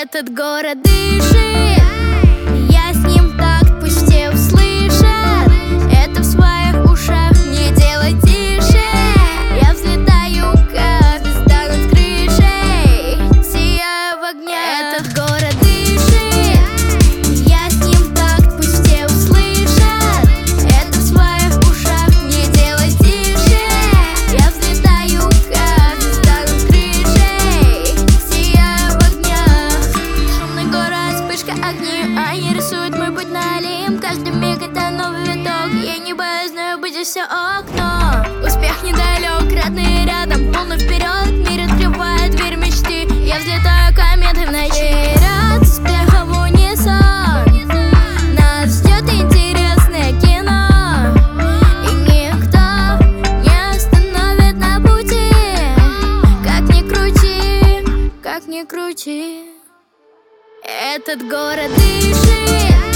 Этот город дышит, я с ним так, пусть все услышат. Это в своих ушах, не делай тише. Я взлетаю, как звезда над крышей, сияю в огне. Этот город дышит, я с ним так, пусть все услышат. Это в своих ушах, не делай тише. Я взлетаю, как звезда над крышей, сияю в огнях. Шумный город, вспышка огней, они рисуют мой путь на Олимп. Каждый миг это новый виток, я не боюсь, знаю, будет все окно. Успех недалек, родные рядом, полный вперед. Мир открывает дверь мечты, я взлетаю кометой в ночи. Ряд успеха в унисон, нас ждет интересное кино, и никто не остановит на пути. Как ни крути, как ни крути, этот город дышит.